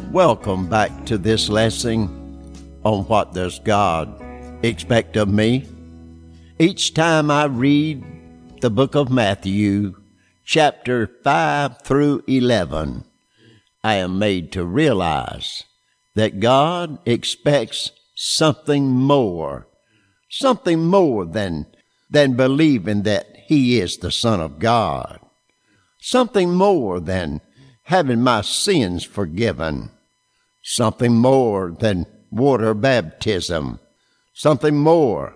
Welcome back to this lesson on What Does God Expect of Me? Each time I read the book of Matthew, chapter 5 through 11, I am made to realize that God expects something more than believing that He is the Son of God, something more than having my sins forgiven, something more than water baptism, something more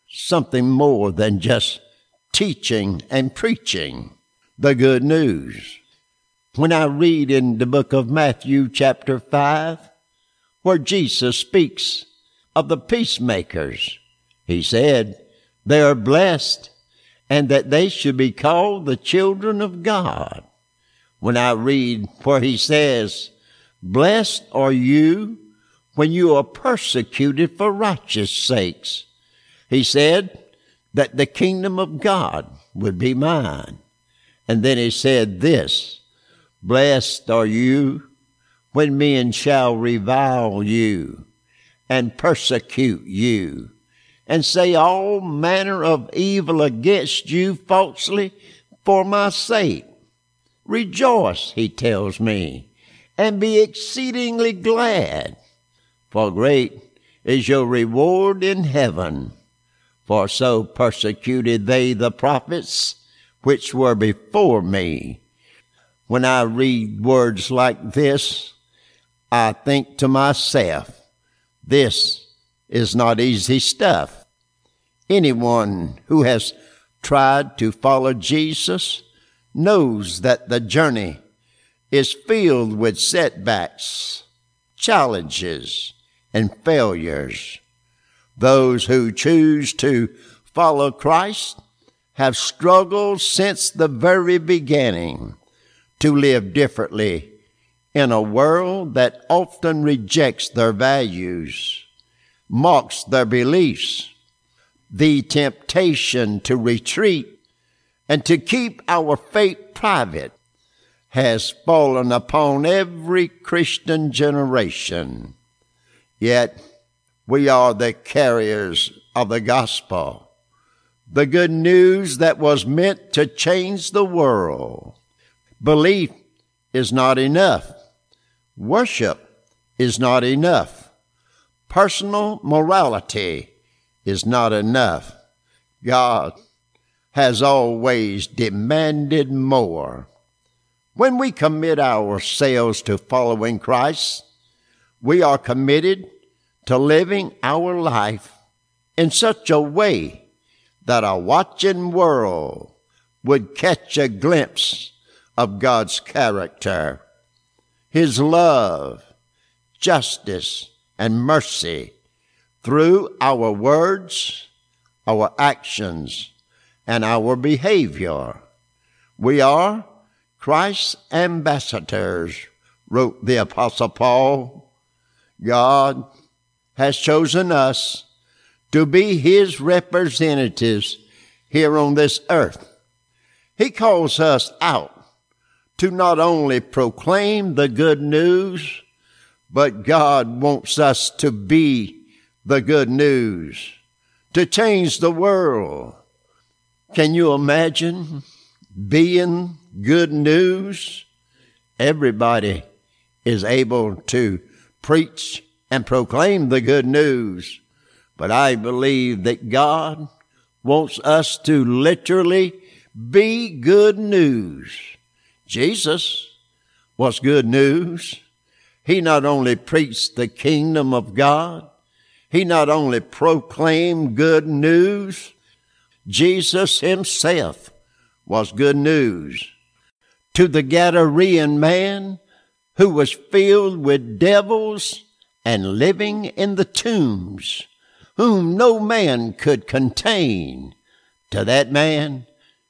than just teaching and preaching the good news. When I read in the book of Matthew chapter 5, where Jesus speaks of the peacemakers, He said they are blessed and that they should be called the children of God. When I read where He says, "Blessed are you when you are persecuted for righteous sakes," He said that the kingdom of God would be mine. And then He said this, "Blessed are you when men shall revile you and persecute you and say all manner of evil against you falsely for my sake. Rejoice," He tells me, "and be exceedingly glad, for great is your reward in heaven. For so persecuted they the prophets which were before me." When I read words like this, I think to myself, this is not easy stuff. Anyone who has tried to follow Jesus knows that the journey is filled with setbacks, challenges, and failures. Those who choose to follow Christ have struggled since the very beginning to live differently in a world that often rejects their values, mocks their beliefs. The temptation to retreat and to keep our faith private has fallen upon every Christian generation. Yet we are the carriers of the gospel, the good news that was meant to change the world. Belief is not enough. Worship is not enough. Personal morality is not enough. God has always demanded more. When we commit ourselves to following Christ, we are committed to living our life in such a way that a watching world would catch a glimpse of God's character, His love, justice, and mercy through our words, our actions, and our behavior. We are Christ's ambassadors, wrote the Apostle Paul. God has chosen us to be His representatives here on this earth. He calls us out to not only proclaim the good news, but God wants us to be the good news, to change the world. Can you imagine being good news? Everybody is able to preach and proclaim the good news, but I believe that God wants us to literally be good news. Jesus was good news. He not only preached the kingdom of God, He not only proclaimed good news, Jesus Himself was good news. To the Gadarean man who was filled with devils and living in the tombs, whom no man could contain, to that man,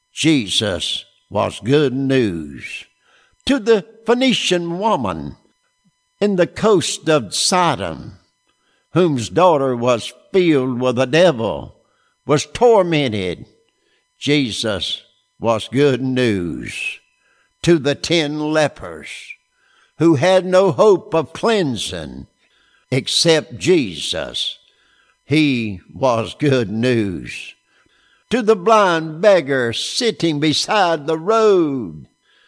Jesus was good news. To the Phoenician woman in the coast of Sodom, whose daughter was filled with the devil, was tormented, Jesus was good news. To the 10 lepers who had no hope of cleansing except Jesus. He was good news. To the blind beggar sitting beside the road,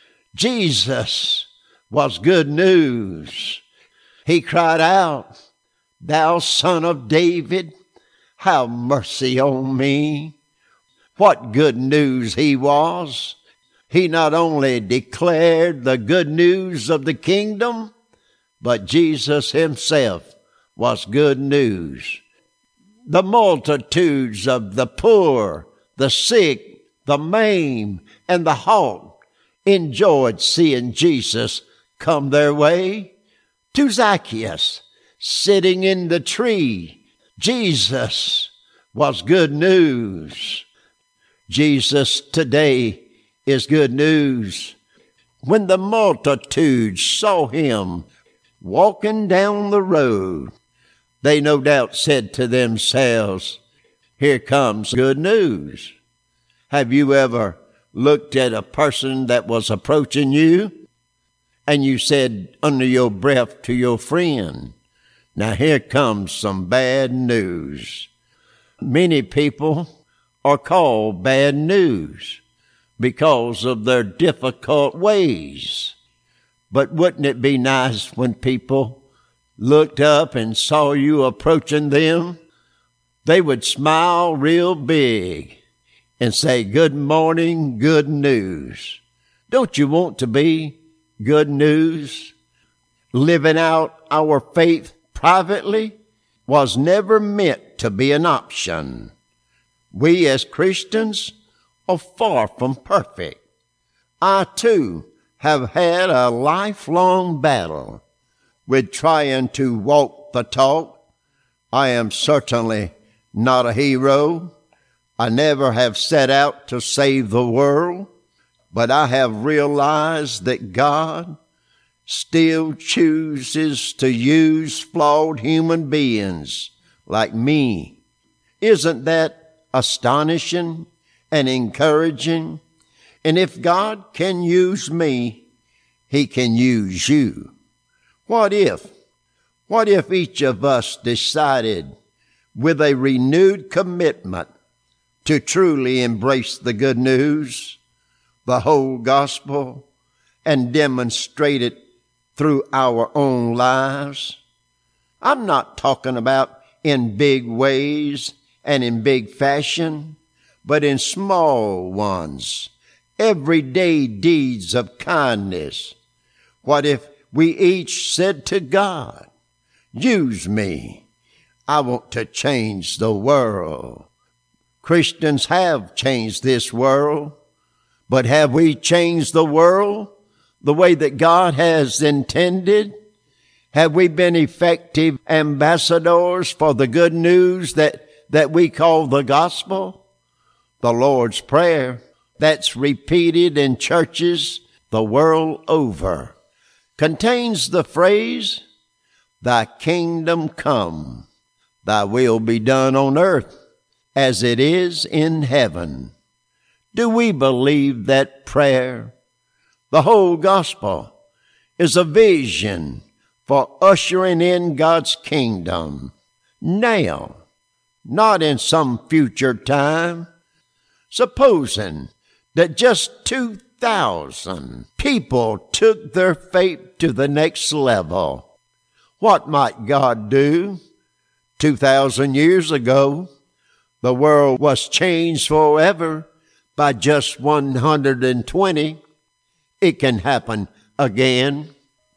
Jesus was good news. He cried out, "Thou Son of David, have mercy on me." What good news he was. He not only declared the good news of the kingdom, but Jesus himself was good news. The multitudes of the poor, the sick, the maimed, and the halt enjoyed seeing Jesus come their way. To Zacchaeus, sitting in the tree, Jesus was good news. Jesus today is good news. When the multitudes saw him walking down the road, they no doubt said to themselves, "Here comes good news." Have you ever looked at a person that was approaching you and you said under your breath to your friend, "Now here comes some bad news"? Many people are called bad news because of their difficult ways. But wouldn't it be nice when people looked up and saw you approaching them? They would smile real big and say, "Good morning, good news." Don't you want to be good news? Living out our faith privately was never meant to be an option. We as Christians are far from perfect. I too have had a lifelong battle with trying to walk the talk. I am certainly not a hero. I never have set out to save the world, but I have realized that God still chooses to use flawed human beings like me. Isn't that astonishing and encouraging? And if God can use me, he can use you. What if each of us decided with a renewed commitment to truly embrace the good news, the whole gospel, and demonstrate it through our own lives? I'm not talking about in big ways and in big fashion, but in small ones, everyday deeds of kindness. What if we each said to God, "Use me. I want to change the world." Christians have changed this world, but have we changed the world the way that God has intended? Have we been effective ambassadors for the good news that we call the gospel? The Lord's Prayer, that's repeated in churches the world over, contains the phrase, "Thy kingdom come, thy will be done on earth as it is in heaven." Do we believe that prayer? The whole gospel is a vision for ushering in God's kingdom now, not in some future time. Supposing that just 2,000 people took their faith to the next level, what might God do? 2,000 years ago, the world was changed forever by just 120. It can happen again.